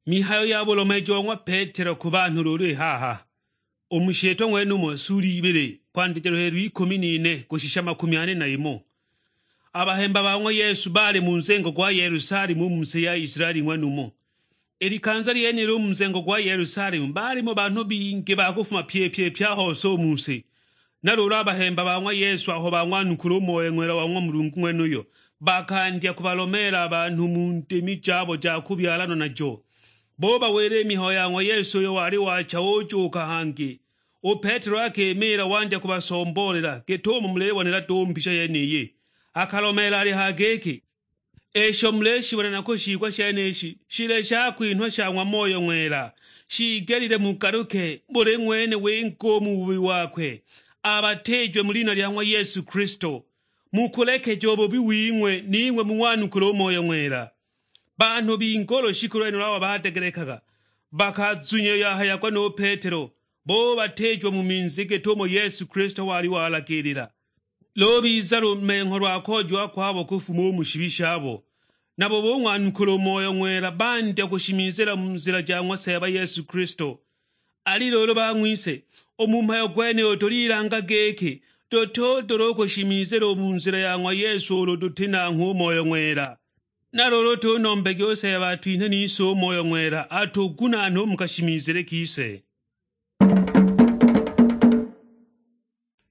mihayo yabo lomejo ngwa Petero ku bantu ruri haha omusheto mwenu mosuri ibere kwandikiro heru 14 kushisha 41 abahemba bamwe Yesu bale mu nzengo gwa Yerusalemu mumse ya Israeli mwanumo erikanza lyene ro mzengo gwa Yerusalemu bali mo bantu binge bakufuma pye pyaho so muse narura abahemba bamwe Yesu aho bamwanukuro moyo nwera wamwe Mulungu mwenuyo bakandya kubalomera abantu mu ntemi cyabo cyakubyalano najo boba were mihoya ngo Yesu yo wari wacha ojuka hangi o Petro akemera wanja kubasombolera getomo mulebonera tompisha yeneye akalomera ali hageke esho mleshi wana nakoshikwa sheneshi shile shakwintwa shamwa moyo nwera shigerire mukaruke bure mwene wenko mu bubi wakwe abatejwe mulina lyamwa Yesu Kristo mukuleke jobo biwimwe nimwe muwanukuro moyo nwera bantu bingolo shikureno lawa bategerekaga bakazunye yahaya kwa no Petero bo batejwe mu minzige tomo Yesu Kristo wali walakirira lobi zaro menko rwakojwa kwabo kufumo mushibishabo nabo bo mwanukuro moyo nwera bande kushimizira mu nzira jangwa seba Yesu Kristo ali lolo bamwise omumpayo gwene otoliranga geke totodoro kushimizira mu nzira yangwa Yesu olodutina nkomoyo nwera naroro tonombege ose abantu inteni so moyo nwera atoguna no mukashimizire kise